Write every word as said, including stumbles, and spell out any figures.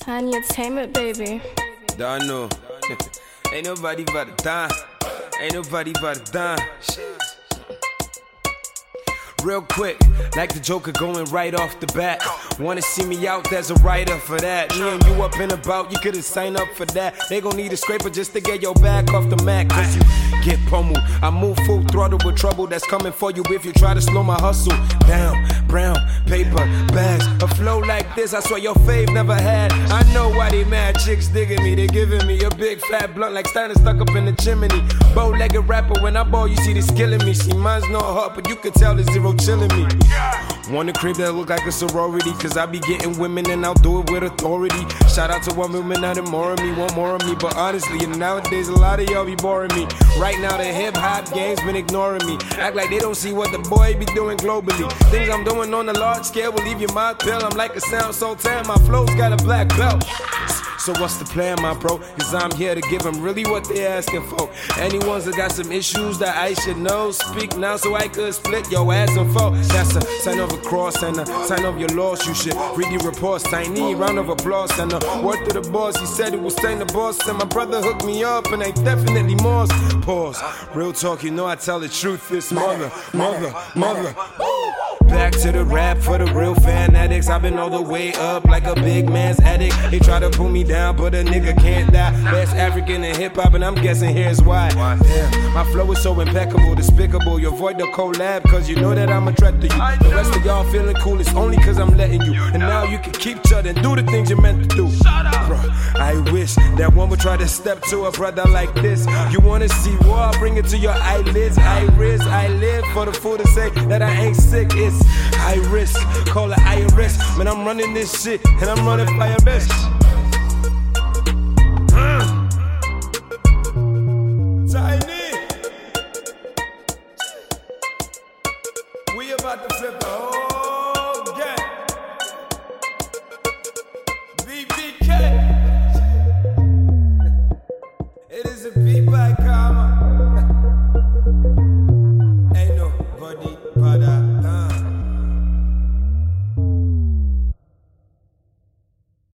Tiny Entertainment, baby. Don't know. Ain't nobody but a dime. Ain't nobody but a dime. Real quick, like the Joker going right off the bat. Wanna see me out, there's a writer for that. Me and you up and about, you could've signed up for that. They gon' need a scraper just to get your back off the mat. Cause you get pummeled. I move full throttle with trouble that's coming for you if you try to slow my hustle down. Brown, paper, bags, a flow like this, I swear your fave never had. I know why they mad, chicks digging me. They giving me a big fat blunt like Steiner stuck up in the chimney. Bow-legged rapper, when I ball, you see this killing me. See, mine's not hot, but you can tell there's zero chilling me. Want a crib that look like a sorority, cause I be getting women and I'll do it with authority. Shout out to one woman out of more of me, want more of me. But honestly, nowadays a lot of y'all be boring me. Right now the hip hop game's been ignoring me. Act like they don't see what the boy be doing globally. Things I'm doing on a large scale will leave your mind pale. I'm like a sound sultan, my flow's got a black belt. So what's the plan, my bro? Cause I'm here to give them really what they asking for. Anyone's that got some issues that I should know, speak now so I could split your ass and fall. That's a sign of a cross and a sign of your loss. You should read the reports. Tiny round of applause and a word to the boss. He said it was time the boss, and my brother hooked me up, and I definitely Moss. Pause. Real talk, you know I tell the truth. This mother, mother, mother. Back to the rap for the real fan addicts. I've been all the way up like a big man's addict. They try to pull me down, but a nigga can't die. Best African in hip-hop, and I'm guessing here's why. Damn, my flow is so impeccable, despicable. You avoid the collab, cause you know that I'm a threat to you. The rest of y'all feeling cool, it's only cause I'm letting you. And now you can keep chudding, do the things you're meant to do. Bruh, I wish that one would try to step to a brother like this. You wanna see war, I'll bring it to your eyelids. Iris, I live for the fool to say that I ain't sick. It's high risk, call it I R S. Man, I'm running this shit, and I'm running fire best. Uh. Tiny, we about to flip the whole